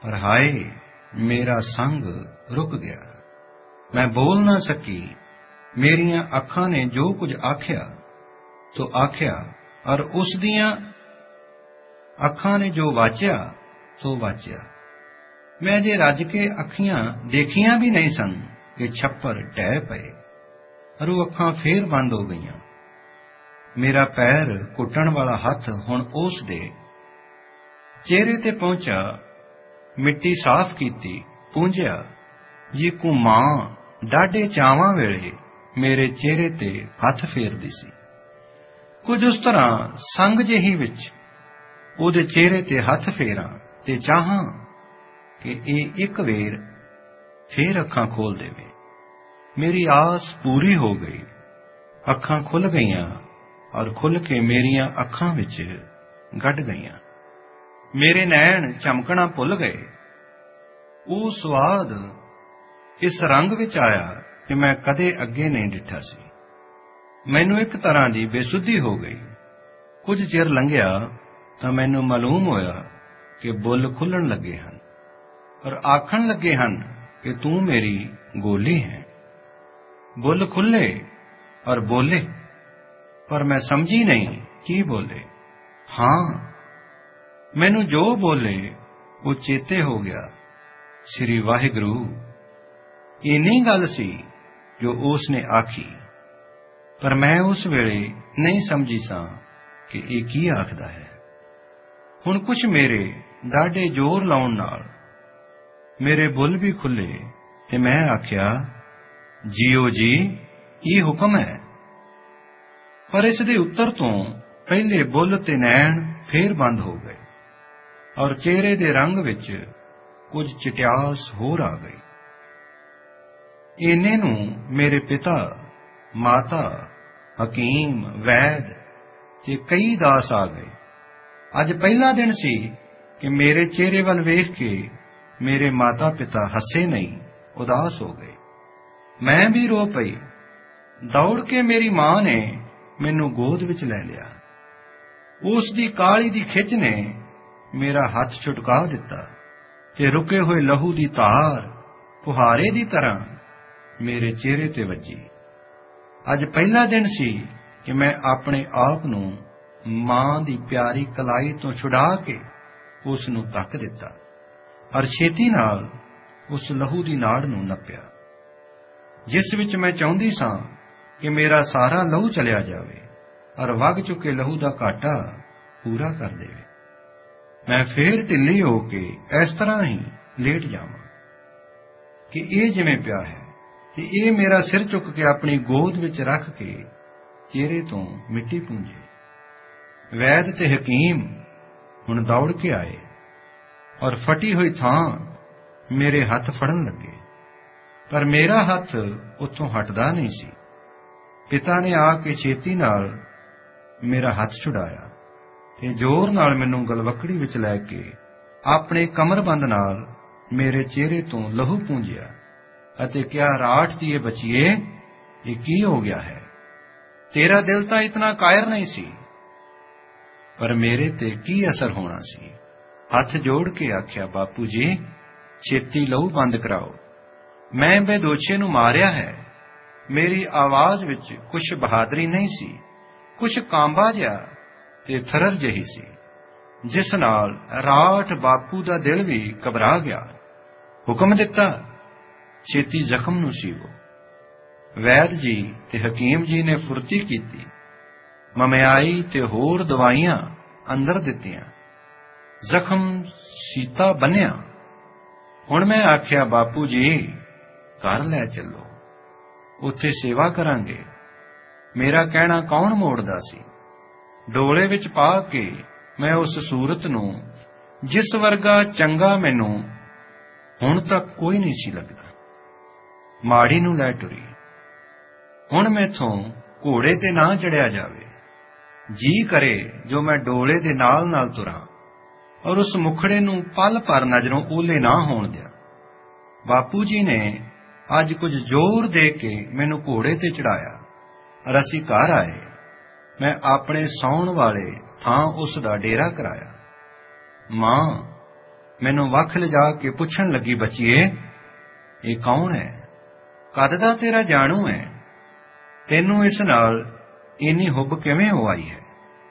पर हाय मेरा संग रुक गया। मैं बोल ना सकी। मेरिया अखां ने जो कुछ आख्या सो आख्या, और उस दियां अखां ने जो वाचिया सो वाचिया। मैं जे रज के अखियां देखियां भी नहीं सन कि छप्पर ढह पए, और वो अखां फेर बंद हो गईयां। मेरा पैर घुटन वाला हथ हुण उस दे चेहरे ते पहुंचा, मिट्टी साफ कीती, पूंजिया जी को मां डाढे चावां वेले मेरे चेहरे ते हथ फेरदी सी। कुछ उस तरह संग जेही विच ਉਹਦੇ चेहरे ते हथ फेरां ते चाहां कि ਇਹ एक वेर फेर अखां खोल देवे। मेरी आस पूरी हो गई। अखां खुल गईयां और खुल के मेरिया अखां विच गड़ गईयां। मेरे नैन चमकना भुल गए। वो स्वाद इस रंग विच आया कि मैं कदे अगे नहीं डिठा सी। मैनू एक तरह की बेसुधी हो गई। कुछ चिर लंघिया तां मैनू मालूम होया कि बुल खुलण लगे हन और आखण लगे हन कि तू मेरी गोली है। बुल खुले और बोले, पर मैं समझी नहीं की बोले। हाँ, मैनू जो बोले वो चेते हो गया। श्री वाहिगुरु इन्नी गल सी जो उसने आखी, पर मैं उस वेले नहीं समझी सा कि ये की आखदा है। हुण कुछ मेरे डाढे जोर लाउण नाल मेरे बुल भी खुले ते मैं आख्या, जियो जी ये हुक्म है। पर इस दे उत्तर तो पहले बुल ते नैन फेर बंद हो गए और चेहरे दे रंग विच कुछ चिट्यास होर आ गई। इन्ने नूं मेरे पिता, माता, हकीम, वैद ते कई दास आ गए। अज पहला दिन सी कि मेरे चेहरे वल वेख के मेरे माता पिता हसे नहीं, उदास हो गए। मैं भी रो पई। दौड़ के मेरी मां ने मैनू गोद विच लै लिया। उस दी काली दी खिच ने मेरा हथ छुटका दिता ते रुके हुए लहू दी धार फुहारे दी तरह मेरे चेहरे ते वजी। अज पहला दिन सी कि मैं अपने आप नूं मां दी प्यारी कलाई तो छुड़ा के उस नूं तक दिता और छेती नाल उस लहू दी नाड़ नूं नप्पिया, जिस विच मैं चाहुंदी सां कि मेरा सारा लहू चलिया जावे और वग चुके लहू दा घाटा पूरा कर देवे। मैं फेर ढिल्ली हो के इस तरह ही लेट जावां कि ये जिवें पिया है ते ये मेरा सिर चुक के अपनी गोद विच रख के चेहरे तो मिट्टी पूंजे। वैद ते हकीम हुण दौड़ के आए और फटी हुई थां मेरे हथ फड़न लगे, पर मेरा हथ उत्थों हटदा नहीं सी। पिता ने आके छेती नाल मेरा हथ छुड़ाया ते जोर नाल मैनू गलवकड़ी विच लै के अपने कमरबंद नाल मेरे चेहरे तो लहू पूंजिया अते क्या राठ दिए बचिए, ये की हो गया है? तेरा दिल तां इतना कायर नहीं सी, पर मेरे ते की असर होना सी। हथ जोड़ के आख्या, बापू जी छेती लहू बंद कराओ। मैं बेदोछे नूं मारिया है। मेरी आवाज विच कुछ बहादरी नहीं सी, कुछ कांबा जिहा ते थरर जही सी, जिस नाल राठ बापू दा दिल भी घबरा गया। हुक्म दिता, छेती जख्म नूं सीवो। वैद जी ते हकीम जी ने फुरती कीती, ममियाई ते होर दवाइयां अंदर दित्तियां, जख्म सीता बन्निया। हुण मैं आख्या, बापू जी घर लै चलो, उत्थे सेवा करांगे। मेरा कहना कौन मोड़दा सी? डोले विच पा के मैं उस सूरत नूं जिस वर्गा चंगा मैनू हुण तक कोई नहीं सी लगदा, माड़ी नूं लै टुरी। हुण मैथों घोड़े ते ना चढ़िया जावे। जी करे जो मैं डोले दे नाल नाल तुरां और उस मुखड़े नूं पल भर नजरों ओले ना होण दिया। बापू जी ने अज कुछ जोर दे के मैनू घोड़े ते चढ़ाया और असीं घर आए। मैं अपने सौण वाले थां उस दा डेरा कराया। मां ਮੈਨੂੰ ਵੱਖ ਲਿਜਾ ਕੇ ਪੁੱਛਣ ਲੱਗੀ, ਬੱਚੀਏ, ਇਹ ਕੌਣ ਹੈ? ਕਦ ਦਾ ਤੇਰਾ ਜਾਣੂ ਹੈ? ਤੈਨੂੰ ਇਸ ਨਾਲ ਇੰਨੀ ਹੁੱਬ ਕਿਵੇਂ ਹੋ ਆਈ ਹੈ?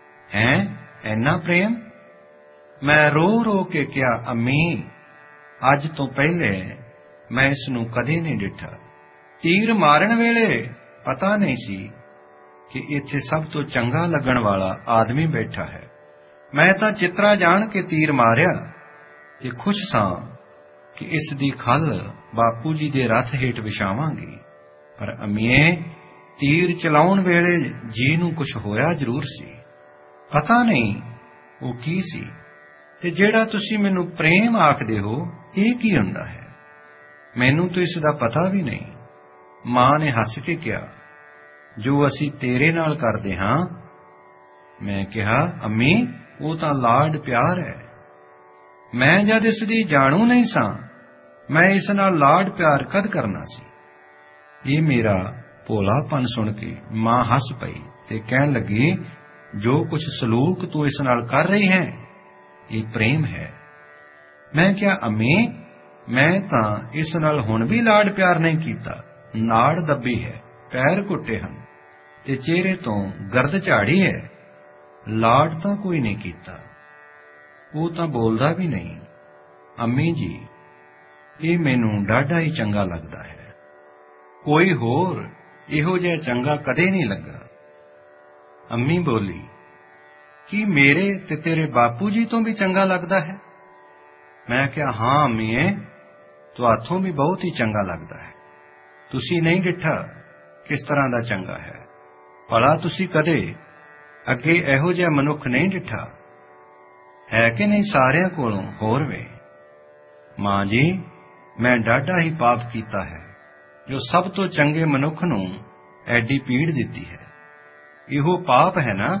ਐਨਾ ਪ੍ਰੇਮ? ਮੈਂ ਰੋ ਰੋ ਕੇ ਕਿਹਾ, ਅੰਮੀ, ਅੱਜ ਤੋਂ ਪਹਿਲੇ ਮੈਂ ਇਸ ਨੂੰ ਕਦੇ ਨਹੀਂ ਡਿੱਠਾ। ਤੀਰ ਮਾਰਨ ਵੇਲੇ ਪਤਾ ਨਹੀਂ ਸੀ ਕਿ ਇੱਥੇ ਸਭ ਤੋਂ ਚੰਗਾ ਲੱਗਣ ਵਾਲਾ ਆਦਮੀ ਬੈਠਾ ਹੈ। ਮੈਂ ਤਾਂ ਚਿਤਰਾ ਜਾਣ ਕੇ ਤੀਰ ਮਾਰਿਆ ਤੇ ਖੁਸ਼ ਸਾਂ ਕਿ ਇਸ ਦੀ ਖੱਲ ਬਾਪੂ ਜੀ ਦੇ ਰੱਥ ਹੇਠ ਵਿਛਾਵਾਂਗੀ। ਪਰ ਅੰਮੀਏ, ਤੀਰ ਚਲਾਉਣ ਵੇਲੇ ਜੀ ਨੂੰ ਕੁਛ ਹੋਇਆ ਜ਼ਰੂਰ ਸੀ। ਪਤਾ ਨਹੀਂ ਉਹ ਕੀ ਸੀ। ਤੇ ਜਿਹੜਾ ਤੁਸੀਂ ਮੈਨੂੰ ਪ੍ਰੇਮ ਆਖਦੇ ਹੋ, ਇਹ ਕੀ ਹੁੰਦਾ ਹੈ? ਮੈਨੂੰ ਤਾਂ ਇਸ ਦਾ ਪਤਾ ਵੀ ਨਹੀਂ। ਮਾਂ ਨੇ ਹੱਸ ਕੇ ਕਿਹਾ, ਜੋ ਅਸੀਂ ਤੇਰੇ ਨਾਲ ਕਰਦੇ ਹਾਂ। ਮੈਂ ਕਿਹਾ, ਅੰਮੀ, ਉਹ ਤਾਂ ਲਾਡ ਪਿਆਰ ਹੈ। ਮੈਂ ਜਦ ਇਸ ਦੀ ਜਾਣੂ ਨਹੀਂ ਸਾਂ, ਮੈਂ ਇਸ ਨਾਲ ਲਾਡ ਪਿਆਰ ਕਦ ਕਰਨਾ ਸੀ? ਇਹ ਮੇਰਾ ਭੋਲਾਪਨ ਸੁਣ ਕੇ ਮਾਂ ਹੱਸ ਪਈ ਤੇ ਕਹਿਣ ਲੱਗੀ, ਜੋ ਕੁਛ ਸਲੂਕ ਤੂੰ ਇਸ ਨਾਲ ਕਰ ਰਹੀ ਹੈ, ਇਹ ਪ੍ਰੇਮ ਹੈ। ਮੈਂ ਕਿਹਾ, ਅੰਮੀ, ਮੈਂ ਤਾਂ ਇਸ ਨਾਲ ਹੁਣ ਵੀ ਲਾਡ ਪਿਆਰ ਨਹੀਂ ਕੀਤਾ। ਨਾੜ ਦੱਬੀ ਹੈ, ਪੈਰ ਘੁੱਟੇ ਹਨ ਤੇ ਚਿਹਰੇ ਤੋਂ ਗਰਦ ਝਾੜੀ ਹੈ। ਲਾਡ ਤਾਂ ਕੋਈ ਨਹੀਂ ਕੀਤਾ। ਉਹ ਤਾਂ ਬੋਲਦਾ ਵੀ ਨਹੀਂ। ਅੰਮੀ ਜੀ, ਇਹ ਮੈਨੂੰ ਡਾਢਾ ਹੀ ਚੰਗਾ ਲੱਗਦਾ ਹੈ। ਕੋਈ ਹੋਰ ਇਹੋ ਜਿਹਾ ਚੰਗਾ ਕਦੇ ਨਹੀਂ ਲੱਗਾ। ਅੰਮੀ ਬੋਲੀ, ਕੀ ਮੇਰੇ ਤੇ ਤੇਰੇ ਬਾਪੂ ਜੀ ਤੋਂ ਵੀ ਚੰਗਾ ਲੱਗਦਾ ਹੈ? ਮੈਂ ਕਿਹਾ, ਹਾਂ ਅੰਮੀਏ, ਤੁਹਾਥੋਂ ਵੀ ਬਹੁਤ ਹੀ ਚੰਗਾ ਲੱਗਦਾ ਹੈ। ਤੁਸੀਂ ਨਹੀਂ ਡਿੱਠਾ ਕਿਸ ਤਰ੍ਹਾਂ ਦਾ ਚੰਗਾ ਹੈ। ਭਲਾ ਤੁਸੀਂ ਕਦੇ ਅੱਗੇ ਇਹੋ ਜਿਹਾ ਮਨੁੱਖ ਨਹੀਂ ਡਿੱਠਾ ਹੈ ਕਿ ਨਹੀਂ? ਸਾਰਿਆਂ ਕੋਲੋਂ ਹੋਰ ਵੇ। ਮਾਂ ਜੀ, ਮੈਂ ਡਾਢਾ ਹੀ ਪਾਪ ਕੀਤਾ ਹੈ, ਜੋ ਸਭ ਤੋਂ ਚੰਗੇ ਮਨੁੱਖ ਨੂੰ ਐਡੀ ਪੀੜ ਦਿੱਤੀ ਹੈ। ਇਹੋ ਪਾਪ ਹੈ ਨਾ?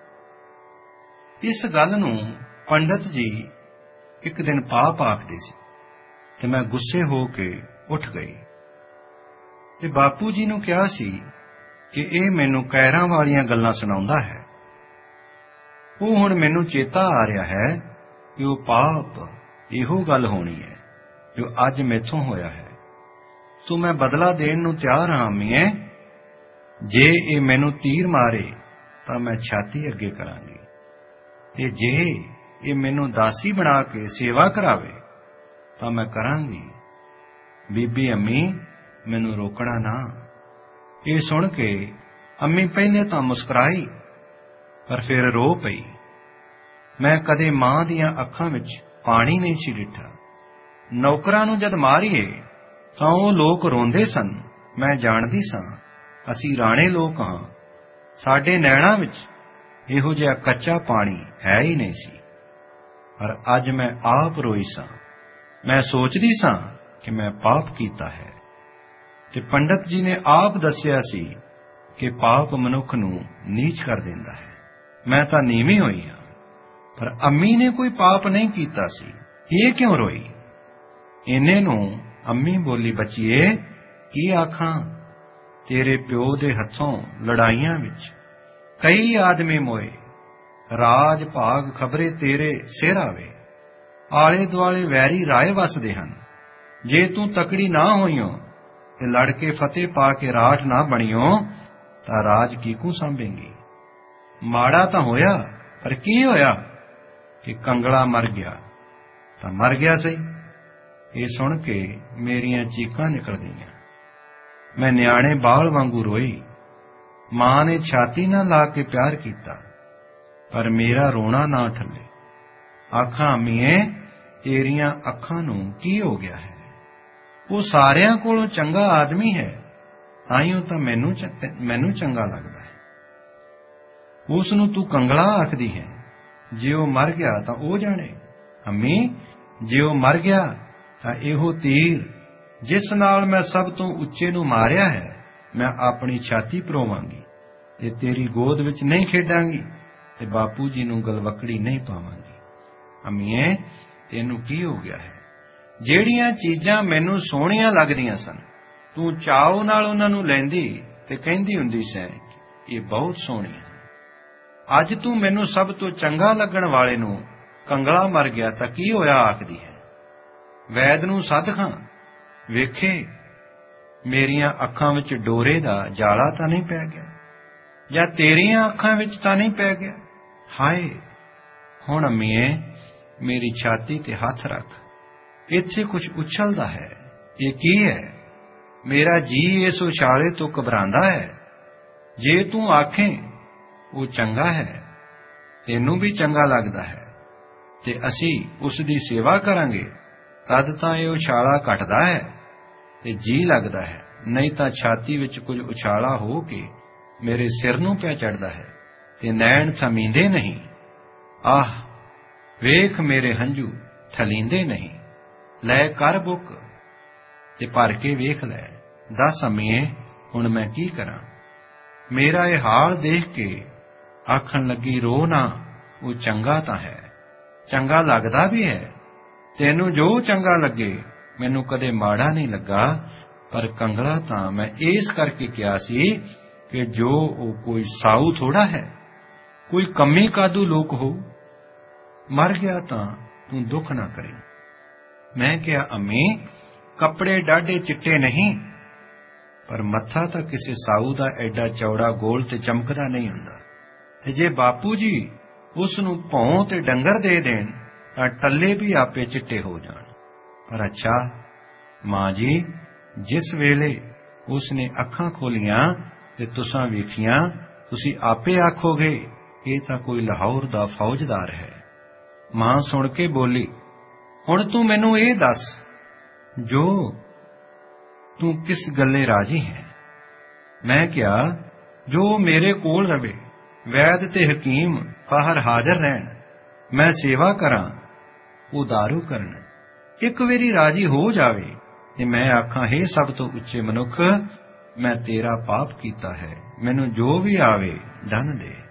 ਇਸ ਗੱਲ ਨੂੰ ਪੰਡਤ ਜੀ ਇੱਕ ਦਿਨ ਪਾਪ ਆਖਦੇ ਸੀ ਤੇ ਮੈਂ ਗੁੱਸੇ ਹੋ ਕੇ ਉੱਠ ਗਈ ਤੇ ਬਾਪੂ ਜੀ ਨੂੰ ਕਿਹਾ ਸੀ ਕਿ ਇਹ ਮੈਨੂੰ ਕੈਰਾਂ ਵਾਲੀਆਂ ਗੱਲਾਂ ਸੁਣਾਉਂਦਾ ਹੈ। ਉਹ ਹੁਣ ਮੈਨੂੰ ਚੇਤਾ ਆ ਰਿਹਾ ਹੈ ਕਿ ਉਹ ਪਾਪ ਇਹੋ ਗੱਲ ਹੋਣੀ ਹੈ ਜੋ ਅੱਜ ਮੈਥੋਂ ਹੋਇਆ ਹੈ। ਸੋ ਮੈਂ ਬਦਲਾ ਦੇਣ ਨੂੰ ਤਿਆਰ ਹਾਂ ਅੰਮੀਏ। ਜੇ ਇਹ ਮੈਨੂੰ ਤੀਰ ਮਾਰੇ ਤਾਂ ਮੈਂ ਛਾਤੀ ਅੱਗੇ ਕਰਾਂਗੀ, ਤੇ ਜੇ ਇਹ ਮੈਨੂੰ ਦਾਸੀ ਬਣਾ ਕੇ ਸੇਵਾ ਕਰਾਵੇ ਤਾਂ ਮੈਂ ਕਰਾਂਗੀ। ਬੀਬੀ ਅੰਮੀ, ਮੈਨੂੰ ਰੋਕਣਾ ਨਾ। ਇਹ ਸੁਣ ਕੇ ਅੰਮੀ ਪਹਿਲੇ ਤਾਂ ਮੁਸਕਰਾਈ, ਪਰ ਫਿਰ ਰੋ ਪਈ। ਮੈਂ ਕਦੇ ਮਾਂ ਦੀਆਂ ਅੱਖਾਂ ਵਿੱਚ ਪਾਣੀ ਨਹੀਂ ਸੀ ਡਿੱਠਾ। ਨੌਕਰਾਂ ਨੂੰ ਜਦ ਮਾਰੀਏ ਤਾਂ ਉਹ ਲੋਕ ਰੋਂਦੇ ਸਨ। ਮੈਂ ਜਾਣਦੀ ਸਾਂ, ਅਸੀਂ ਰਾਣੇ ਲੋਕ ਹਾਂ। ਸਾਡੇ ਨੈਣਾਂ ਵਿੱਚ ਇਹੋ ਜਿਹਾ ਕੱਚਾ ਪਾਣੀ ਹੈ ਹੀ ਨਹੀਂ ਸੀ। ਪਰ ਅੱਜ ਮੈਂ ਆਪ ਰੋਈ ਸਾਂ। ਮੈਂ ਸੋਚਦੀ ਸਾਂ ਕਿ ਮੈਂ ਪਾਪ ਕੀਤਾ ਹੈ, ਤੇ ਪੰਡਤ ਜੀ ਨੇ ਆਪ ਦੱਸਿਆ ਸੀ ਕਿ ਪਾਪ ਮਨੁੱਖ ਨੂੰ ਨੀਚ ਕਰ ਦਿੰਦਾ ਹੈ। ਮੈਂ ਤਾਂ ਨੀਵੀਂ ਹੋਈ ਹਾਂ, ਪਰ ਅੰਮੀ ਨੇ ਕੋਈ ਪਾਪ ਨਹੀਂ ਕੀਤਾ ਸੀ। ਇਹ ਕਿਉਂ ਰੋਈ? ਇੰਨੇ ਨੂੰ ਅੰਮੀ ਬੋਲੀ, ਬੱਚੀਏ, ਕੀ ਆਖਾਂ, ਤੇਰੇ ਪਿਓ ਦੇ ਹੱਥੋਂ ਲੜਾਈਆਂ ਵਿੱਚ ਕਈ ਆਦਮੀ ਮੋਏ। ਰਾਜ ਭਾਗ ਖਬਰੇ ਤੇਰੇ ਸਿਰ ਆਵੇ। ਆਲੇ ਦੁਆਲੇ ਵੈਰੀ ਰਾਏ ਵਸਦੇ ਹਨ। ਜੇ ਤੂੰ ਤਕੜੀ ਨਾ ਹੋਈਓ ਤੇ ਲੜ ਕੇ ਫਤਿਹ ਪਾ ਕੇ ਰਾਠ ਨਾ ਬਣੀਓ ਤਾਂ ਰਾਜ ਕੀਕੂ ਸਾਂਭੇਂਗੀ। ਮਾੜਾ ਤਾਂ ਹੋਇਆ, ਪਰ ਕੀ ਹੋਇਆ ਕਿ ਕੰਗਲਾ ਮਰ ਗਿਆ ਤਾਂ ਮਰ ਗਿਆ ਸਹੀ। ਇਹ ਸੁਣ ਕੇ ਮੇਰੀਆਂ ਚੀਕਾਂ ਨਿਕਲ ਗਈਆਂ। ਮੈਂ ਨਿਆਣੇ ਬਾਲ ਵਾਂਗੂ ਰੋਈ। ਮਾਂ ਨੇ ਛਾਤੀ ਨਾਲ ਲਾ ਕੇ ਪਿਆਰ ਕੀਤਾ, ਪਰ ਮੇਰਾ ਰੋਣਾ ਨਾ ਠੱਲੇ। ਆਖਾਂ, ਅੰਮੀਏ, ਤੇਰੀਆਂ ਅੱਖਾਂ ਨੂੰ ਕੀ ਹੋ ਗਿਆ ਹੈ? ਉਹ ਸਾਰਿਆਂ ਕੋਲੋਂ ਚੰਗਾ ਆਦਮੀ ਹੈ, ਤਾਈਓ ਤਾਂ ਮੈਨੂੰ ਚੰਗਾ ਲੱਗਦਾ ਹੈ। ਉਸ ਨੂੰ ਤੂੰ ਕੰਗਲਾ ਆਖਦੀ ਹੈ। ਜੇ ਉਹ ਮਰ ਗਿਆ ਤਾਂ ਉਹ ਜਾਣੇ। ਅੰਮੀ, ਜੇ ਉਹ ਮਰ ਗਿਆ ਤਾਂ ਇਹੋ ਤੀਰ ਜਿਸ ਨਾਲ ਮੈਂ ਸਭ ਤੋਂ ਉੱਚੇ ਨੂੰ ਮਾਰਿਆ ਹੈ, ਮੈਂ ਆਪਣੀ ਛਾਤੀ ਪਰੋਵਾਂਗੀ ਤੇ ਤੇਰੀ ਗੋਦ ਵਿੱਚ ਨਹੀਂ ਖੇਡਾਂਗੀ ਤੇ ਬਾਪੂ ਜੀ ਨੂੰ ਗਲਵਕੜੀ ਨਹੀਂ ਪਾਵਾਂਗੀ। ਅੰਮੀਏ, ਤੈਨੂੰ ਕੀ ਹੋ ਗਿਆ ਹੈ? ਜਿਹੜੀਆਂ ਚੀਜ਼ਾਂ ਮੈਨੂੰ ਸੋਹਣੀਆਂ ਲੱਗਦੀਆਂ ਸਨ, ਤੂੰ ਚਾਉ ਨਾਲ ਉਹਨਾਂ ਨੂੰ ਲੈਂਦੀ ਤੇ ਕਹਿੰਦੀ ਹੁੰਦੀ ਸੈਂ ਇਹ ਬਹੁਤ ਸੋਹਣੀਆਂ। ਅੱਜ ਤੂੰ ਮੈਨੂੰ ਸਭ ਤੋਂ ਚੰਗਾ ਲੱਗਣ ਵਾਲੇ ਨੂੰ ਕੰਗਲਾ ਮਰ ਗਿਆ ਤਾਂ ਕੀ ਹੋਇਆ ਆਖਦੀ ਹੈ। ਵੈਦ ਨੂੰ ਸੱਦ ਖਾਂ, ਵੇਖੇ ਮੇਰੀਆਂ ਅੱਖਾਂ ਵਿੱਚ ਡੋਰੇ ਦਾ ਜਾਲਾ ਤਾਂ ਨਹੀਂ ਪੈ ਗਿਆ, ਜਾਂ ਤੇਰੀਆਂ ਅੱਖਾਂ ਵਿੱਚ ਤਾਂ ਨਹੀਂ ਪੈ ਗਿਆ। ਹਾਏ, ਹੁਣ ਅੰਮੀਏ ਮੇਰੀ ਛਾਤੀ ਤੇ ਹੱਥ ਰੱਖ, ਇੱਥੇ ਕੁਝ ਉਛਲਦਾ ਹੈ। ਇਹ ਕੀ ਹੈ? ਮੇਰਾ ਜੀ ਇਸ ਉਛਾਲੇ ਤੋਂ ਘਬਰਾਉਂਦਾ ਹੈ। ਜੇ ਤੂੰ ਆਖੇ ਉਹ ਚੰਗਾ ਹੈ, ਤੈਨੂੰ ਵੀ ਚੰਗਾ ਲੱਗਦਾ ਹੈ, ਤੇ ਅਸੀਂ ਉਸ ਦੀ ਸੇਵਾ ਕਰਾਂਗੇ, ਤਦ ਤਾਂ ਇਹ ਉਛਾਲਾ ਘਟਦਾ ਹੈ ਤੇ ਜੀ ਲੱਗਦਾ ਹੈ, ਨਹੀਂ ਤਾਂ ਛਾਤੀ ਵਿੱਚ ਕੁਝ ਉਛਾਲਾ ਹੋ ਕੇ ਮੇਰੇ ਸਿਰ ਨੂੰ ਪੈ ਚੜ੍ਹਦਾ ਹੈ ਤੇ ਨੈਣ ਥਮੀਂਦੇ ਨਹੀਂ। ਆਹ ਵੇਖ ਮੇਰੇ ਹੰਝੂ ਠਲੀਂਦੇ ਨਹੀਂ। ਲੈ ਕਰ ਬੁੱਕ ਤੇ ਭਰ ਕੇ ਵੇਖ ਲੈ। ਦੱਸ ਅੰਮੀਏ, ਹੁਣ ਮੈਂ ਕੀ ਕਰਾਂ? ਮੇਰਾ ਇਹ ਹਾਲ ਦੇਖ ਕੇ ਆਖਣ ਲੱਗੀ, ਰੋ ਨਾ, ਉਹ ਚੰਗਾ ਤਾਂ ਹੈ, ਚੰਗਾ ਲੱਗਦਾ ਵੀ ਹੈ। ਤੈਨੂੰ ਜੋ ਚੰਗਾ ਲੱਗੇ, ਮੈਨੂੰ ਕਦੇ ਮਾੜਾ ਨਹੀਂ ਲੱਗਾ, ਪਰ ਕੰਗਲਾ ਤਾਂ ਮੈਂ ਇਸ ਕਰਕੇ ਕਿਹਾ ਸੀ ਕਿ ਜੋ ਉਹ ਕੋਈ ਸਾਊ ਥੋੜਾ ਹੈ, ਕੋਈ ਕੰਮੀ ਕਾਦੂ ਲੋਕ ਹੋ। ਮਰ ਗਿਆ ਤਾਂ ਤੂੰ ਦੁੱਖ ਨਾ ਕਰੀ। ਮੈਂ ਕਿਹਾ, ਅੰਮੀ ਕੱਪੜੇ ਡਾਢੇ ਚਿੱਟੇ ਨਹੀਂ, ਪਰ ਮੱਥਾ ਤਾਂ ਕਿਸੇ ਸਾਊ ਦਾ ਐਡਾ ਚੌੜਾ ਗੋਲ ਤੇ ਚਮਕਦਾ ਨਹੀਂ ਹੁੰਦਾ, ਤੇ ਜੇ ਬਾਪੂ ਜੀ ਉਸ ਨੂੰ ਭੌਂ ਤੇ ਡੰਗਰ ਦੇ ਦੇਣ ਤਾਂ ਟੱਲੇ ਵੀ ਆਪੇ ਚਿੱਟੇ ਹੋ ਜਾਣ। ਪਰ ਅੱਛਾ ਮਾਂ ਜੀ, ਜਿਸ ਵੇਲੇ ਉਸ ਨੇ ਅੱਖਾਂ ਖੋਲੀਆਂ ਤੇ ਤੁਸਾਂ ਵੇਖੀਆਂ, ਤੁਸੀਂ ਆਪੇ ਆਖੋਗੇ ਇਹ ਤਾਂ ਕੋਈ ਲਾਹੌਰ ਦਾ ਫੌਜਦਾਰ ਹੈ। ਮਾਂ ਸੁਣ ਕੇ ਬੋਲੀ, ਹੁਣ ਤੂੰ ਮੈਨੂੰ ਇਹ ਦੱਸ, ਜੋ ਤੂੰ ਕਿਸ ਗੱਲੇ ਰਾਜੀ ਹੈ? ਮੈਂ ਕਿਹਾ, ਜੋ ਮੇਰੇ ਕੋਲ ਰਵੇ, ਵੈਦ ਤੇ ਹਕੀਮ ਬਾਹਰ ਹਾਜ਼ਰ ਰਹਿਣ, ਮੈਂ ਸੇਵਾ ਕਰਾਂ, ਉਹ ਦਾਰੂ ਕਰਨ। ਇੱਕ ਵਾਰੀ ਰਾਜੀ ਹੋ ਜਾਵੇ ਤੇ ਮੈਂ ਆਖਾਂ, ਹੇ ਸਭ ਤੋਂ ਉੱਚੇ ਮਨੁੱਖ, ਮੈਂ ਤੇਰਾ ਪਾਪ ਕੀਤਾ ਹੈ, ਮੈਨੂੰ ਜੋ ਵੀ ਆਵੇ ਦੰਨ ਦੇ।